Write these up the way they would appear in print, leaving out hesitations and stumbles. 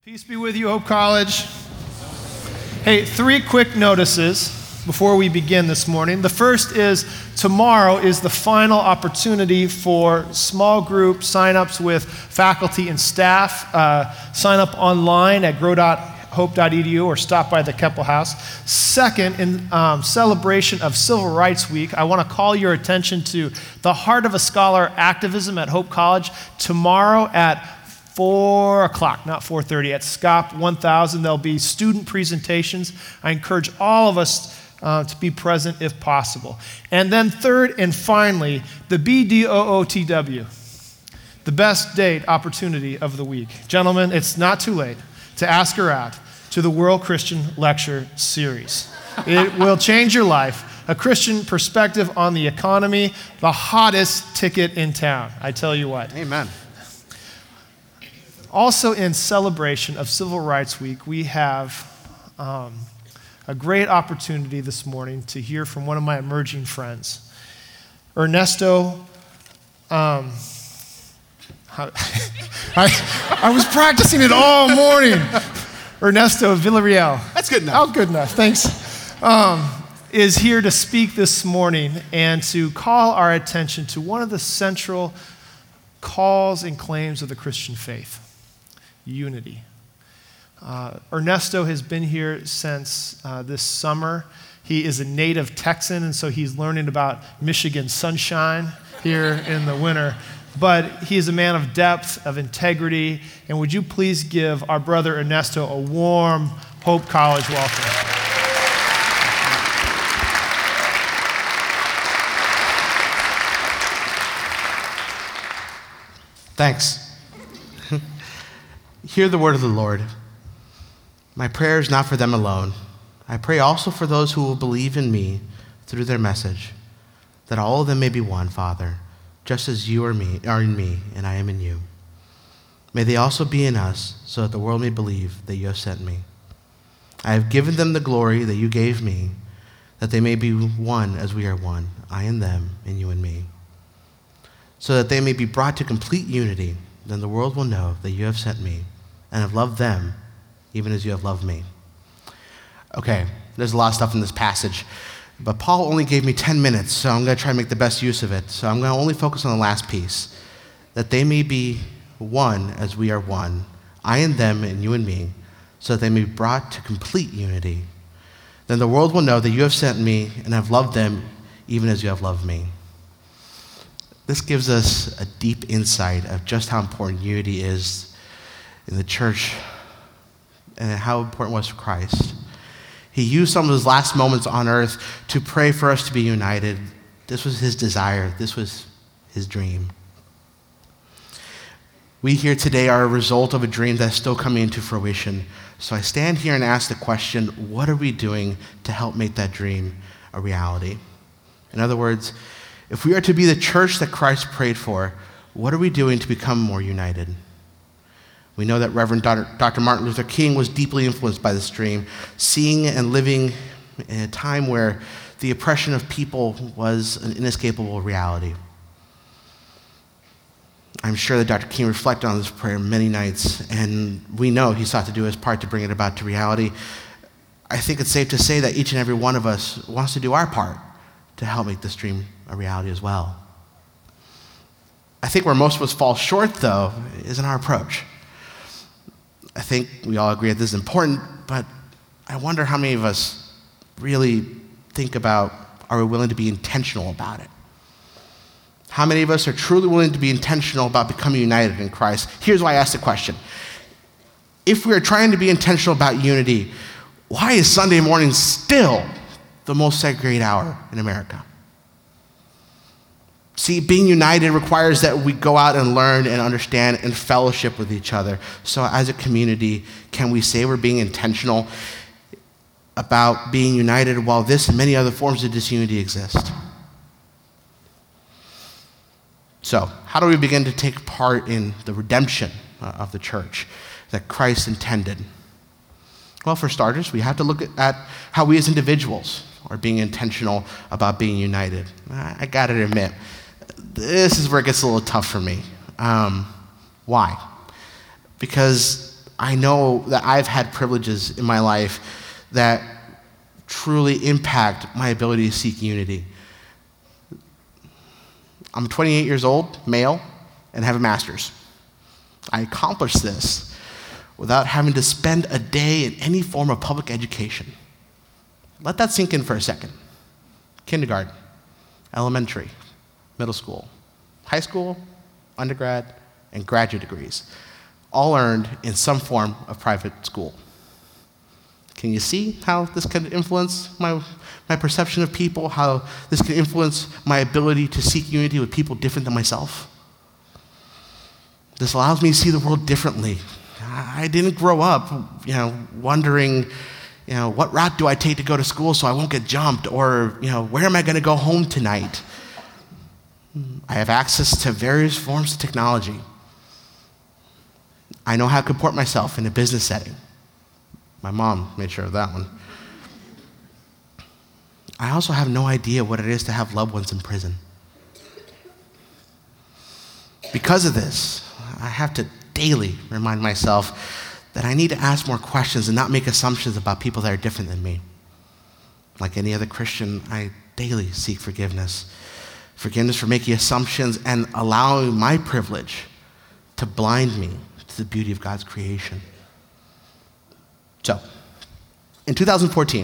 Peace be with you, Hope College. Hey, 3 quick notices before we begin this morning. The first is tomorrow is the final opportunity for small group signups with faculty and staff. Sign up online at grow.hope.edu or stop by the Keppel House. Second, in celebration of Civil Rights Week, I want to call your attention to the Heart of a Scholar activism at Hope College tomorrow at 4 o'clock, not 4:30, at SCOP 1000. There'll be student presentations. I encourage all of us to be present if possible. And then third and finally, the BDOOTW, the best date opportunity of the week. Gentlemen, it's not too late to ask her out to the World Christian Lecture Series. It will change your life. A Christian perspective on the economy, the hottest ticket in town. I tell you what. Amen. Also, in celebration of Civil Rights Week, we have a great opportunity this morning to hear from one of my emerging friends, Ernesto. I was practicing it all morning. Ernesto Villarreal. That's good enough. Oh, good enough. Thanks. Is here to speak this morning and to call our attention to one of the central calls and claims of the Christian faith. Unity. Ernesto has been here since this summer. He is a native Texan, and so he's learning about Michigan sunshine here in the winter. But he is a man of depth, of integrity, and would you please give our brother Ernesto a warm Hope College welcome. Thanks. Hear the word of the Lord. My prayer is not for them alone. I pray also for those who will believe in me through their message, that all of them may be one, Father, just as you are in me and I am in you. May they also be in us, so that the world may believe that you have sent me. I have given them the glory that you gave me, that they may be one as we are one, I and them, and you and me, so that they may be brought to complete unity. Then the world will know that you have sent me and have loved them even as you have loved me. Okay, there's a lot of stuff in this passage, but Paul only gave me 10 minutes, so I'm going to try to make the best use of it. So I'm going to only focus on the last piece, that they may be one as we are one, I and them and you and me, so that they may be brought to complete unity. Then the world will know that you have sent me and have loved them even as you have loved me. This gives us a deep insight of just how important unity is in the church and how important it was for Christ. He used some of his last moments on earth to pray for us to be united. This was his desire. This was his dream. We here today are a result of a dream that's still coming into fruition. So I stand here and ask the question, what are we doing to help make that dream a reality? In other words, if we are to be the church that Christ prayed for, what are we doing to become more united? We know that Reverend Dr. Martin Luther King was deeply influenced by this dream, seeing and living in a time where the oppression of people was an inescapable reality. I'm sure that Dr. King reflected on this prayer many nights, and we know he sought to do his part to bring it about to reality. I think it's safe to say that each and every one of us wants to do our part to help make this dream a reality as well. I think where most of us fall short, though, is in our approach. I think we all agree that this is important, but I wonder how many of us really think about, are we willing to be intentional about it? How many of us are truly willing to be intentional about becoming united in Christ? Here's why I asked the question. If we are trying to be intentional about unity, why is Sunday morning still the most segregated hour in America? See, being united requires that we go out and learn and understand and fellowship with each other. So as a community, can we say we're being intentional about being united while this and many other forms of disunity exist? So how do we begin to take part in the redemption of the church that Christ intended? Well, for starters, we have to look at how we as individuals are being intentional about being united. I gotta admit, this is where it gets a little tough for me. Why? Because I know that I've had privileges in my life that truly impact my ability to seek unity. I'm 28 years old, male, and have a master's. I accomplished this without having to spend a day in any form of public education. Let that sink in for a second. Kindergarten, elementary, middle school, high school, undergrad, and graduate degrees, all earned in some form of private school. Can you see how this can influence my perception of people, how this can influence my ability to seek unity with people different than myself? This allows me to see the world differently. I didn't grow up, wondering, what route do I take to go to school so I won't get jumped, or, where am I going to go home tonight? I have access to various forms of technology. I know how to comport myself in a business setting. My mom made sure of that one. I also have no idea what it is to have loved ones in prison. Because of this, I have to daily remind myself that I need to ask more questions and not make assumptions about people that are different than me. Like any other Christian, I daily seek forgiveness. Forgiveness for making assumptions and allowing my privilege to blind me to the beauty of God's creation. So, in 2014,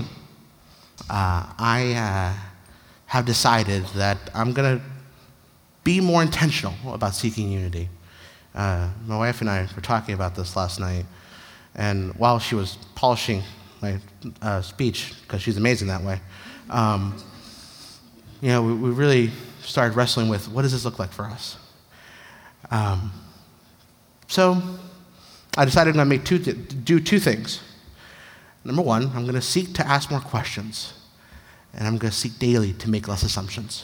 I have decided that I'm going to be more intentional about seeking unity. My wife and I were talking about this last night, and while she was polishing my speech, because she's amazing that way, we really started wrestling with, what does this look like for us? So I decided I'm going to do two things. Number one, I'm going to seek to ask more questions, and I'm going to seek daily to make less assumptions.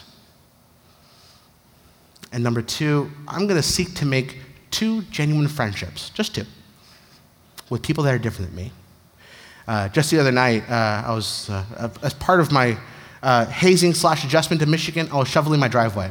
And number two, I'm going to seek to make 2 genuine friendships, just 2, with people that are different than me. Just the other night, I was, as part of my hazing/adjustment to Michigan, I was shoveling my driveway.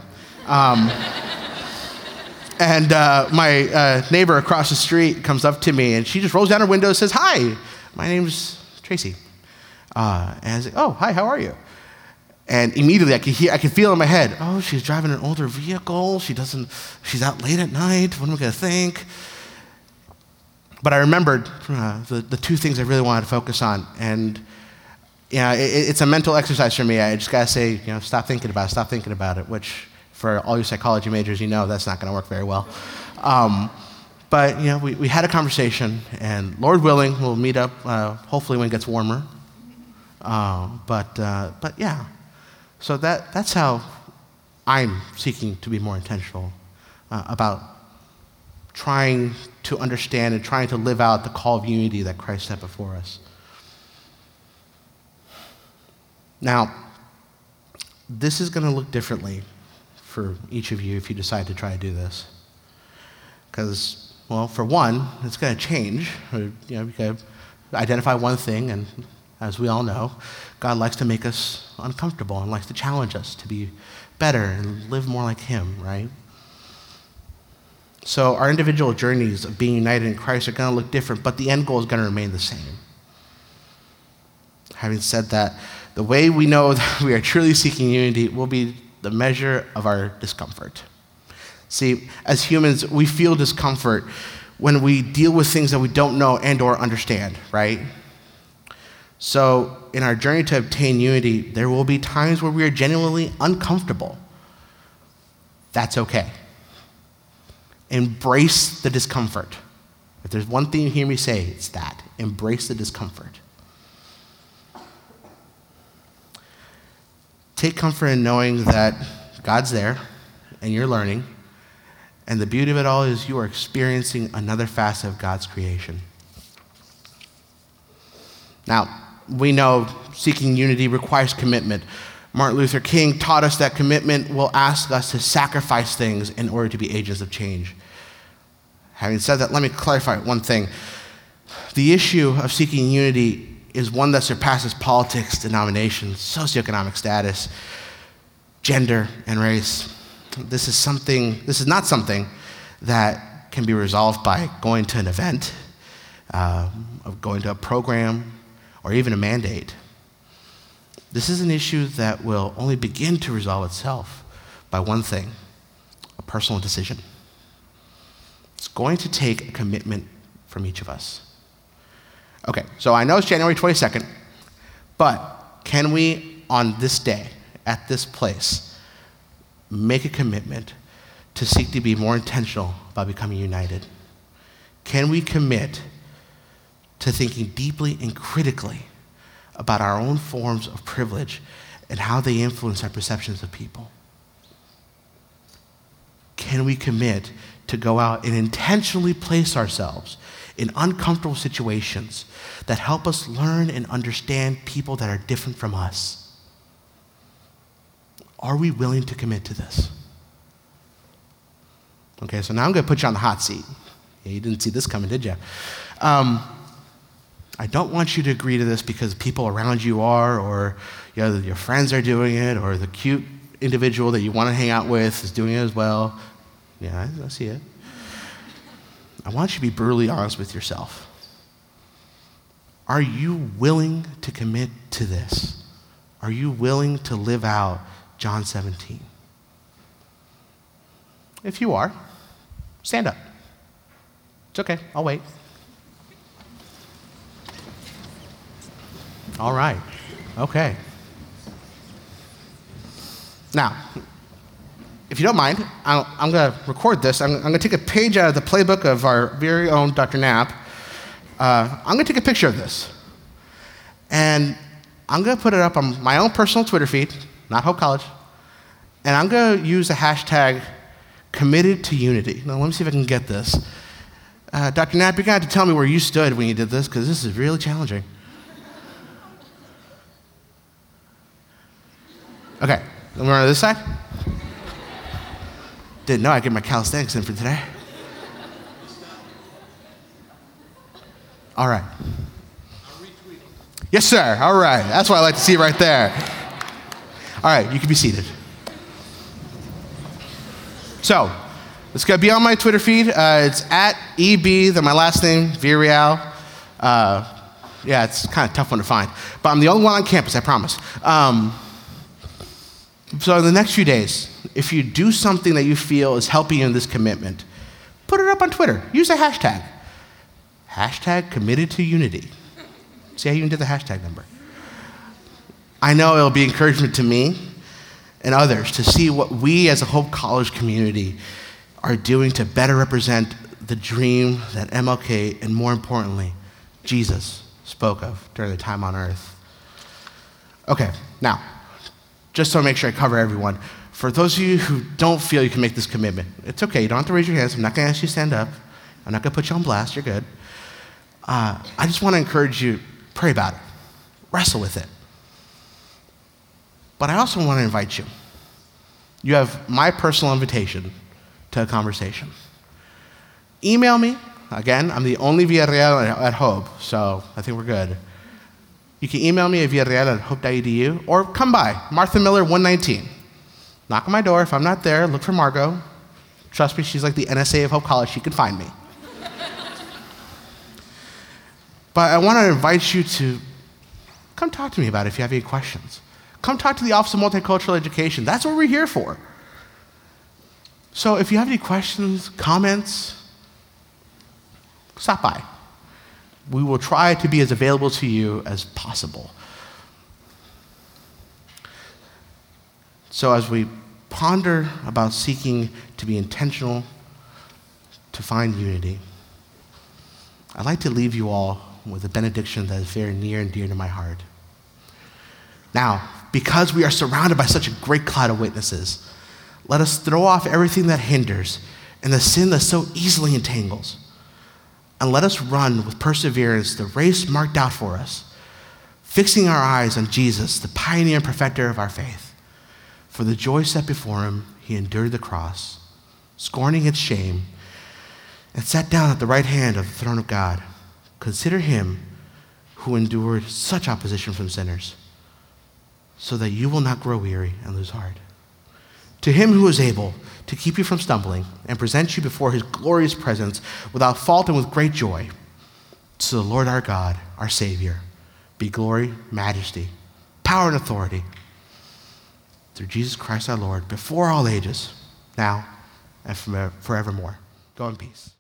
And my neighbor across the street comes up to me, and she just rolls down her window and says, "Hi, my name's Tracy." And I was like, "Oh, hi, how are you?" And immediately I could feel in my head, oh, she's driving an older vehicle. She's out late at night. What am I going to think? But I remembered the 2 things I really wanted to focus on. And it's a mental exercise for me. I just got to say, stop thinking about it, which for all you psychology majors, that's not going to work very well. But we had a conversation, and Lord willing, we'll meet up hopefully when it gets warmer. But yeah. So that's how I'm seeking to be more intentional about trying to understand and trying to live out the call of unity that Christ set before us. Now, this is going to look differently for each of you if you decide to try to do this. Because, well, for one, it's going to change. We can identify one thing, and as we all know, God likes to make us uncomfortable and likes to challenge us to be better and live more like Him, right? So our individual journeys of being united in Christ are going to look different, but the end goal is going to remain the same. Having said that, the way we know that we are truly seeking unity will be the measure of our discomfort. See, as humans, we feel discomfort when we deal with things that we don't know and or understand, right? So in our journey to obtain unity, there will be times where we are genuinely uncomfortable. That's okay. Embrace the discomfort. If there's one thing you hear me say, it's that. Embrace the discomfort. Take comfort in knowing that God's there and you're learning, and the beauty of it all is you are experiencing another facet of God's creation. Now, we know seeking unity requires commitment. Martin Luther King taught us that commitment will ask us to sacrifice things in order to be agents of change. Having said that, let me clarify one thing. The issue of seeking unity is one that surpasses politics, denominations, socioeconomic status, gender, and race. This is not something that can be resolved by going to an event. of going to a program, or even a mandate. This is an issue that will only begin to resolve itself by one thing: a personal decision. It's going to take a commitment from each of us. Okay, so I know it's January 22nd, but can we, on this day, at this place, make a commitment to seek to be more intentional about becoming united? Can we commit to thinking deeply and critically about our own forms of privilege and how they influence our perceptions of people? Can we commit to go out and intentionally place ourselves in uncomfortable situations that help us learn and understand people that are different from us? Are we willing to commit to this? Okay, so now I'm going to put you on the hot seat. Yeah, you didn't see this coming, did you? I don't want you to agree to this because people around you are, or your friends are doing it, or the cute individual that you want to hang out with is doing it as well. Yeah, I see it. I want you to be brutally honest with yourself. Are you willing to commit to this? Are you willing to live out John 17? If you are, stand up. It's okay, I'll wait. All right, okay. Now, if you don't mind, I'm going to record this. I'm going to take a page out of the playbook of our very own Dr. Knapp. I'm going to take a picture of this. And I'm going to put it up on my own personal Twitter feed, not Hope College. And I'm going to use the hashtag committed to unity. Now, let me see if I can get this. Dr. Knapp, you're going to have to tell me where you stood when you did this, because this is really challenging. Okay, let me run to this side. Didn't know I'd get my calisthenics in for today. All right. Yes, sir. All right. That's what I like to see right there. All right, you can be seated. So, it's going to be on my Twitter feed. It's at EB, then my last name, Villarreal. Yeah, it's kind of a tough one to find. But I'm the only one on campus, I promise. So in the next few days, if you do something that you feel is helping you in this commitment, put it up on Twitter. Use a hashtag. Hashtag committed to unity. See how you can do the hashtag number. I know it'll be encouragement to me and others to see what we as a Hope College community are doing to better represent the dream that MLK, and more importantly, Jesus spoke of during the time on earth. Okay, now, just to make sure I cover everyone, for those of you who don't feel you can make this commitment, it's okay, you don't have to raise your hands. I'm not going to ask you to stand up. I'm not going to put you on blast, you're good. I just want to encourage you, pray about it. Wrestle with it. But I also want to invite you. You have my personal invitation to a conversation. Email me. Again, I'm the only Villarreal at Hope, so I think we're good. You can email me at villarreal@hope.edu, or come by, Martha Miller 119. Knock on my door. If I'm not there, look for Margot. Trust me, she's like the NSA of Hope College. She can find me. But I want to invite you to come talk to me about it if you have any questions. Come talk to the Office of Multicultural Education. That's what we're here for. So if you have any questions, comments, stop by. We will try to be as available to you as possible. So as we ponder about seeking to be intentional, to find unity, I'd like to leave you all with a benediction that is very near and dear to my heart. Now, because we are surrounded by such a great cloud of witnesses, let us throw off everything that hinders and the sin that so easily entangles. And let us run with perseverance the race marked out for us, fixing our eyes on Jesus, the pioneer and perfecter of our faith. For the joy set before him, he endured the cross, scorning its shame, and sat down at the right hand of the throne of God. Consider him who endured such opposition from sinners, so that you will not grow weary and lose heart. To him who is able to keep you from stumbling and present you before his glorious presence without fault and with great joy, To the Lord our God, our Savior, be glory, majesty, power, and authority through Jesus Christ our Lord, before all ages, now and forevermore. Go in peace.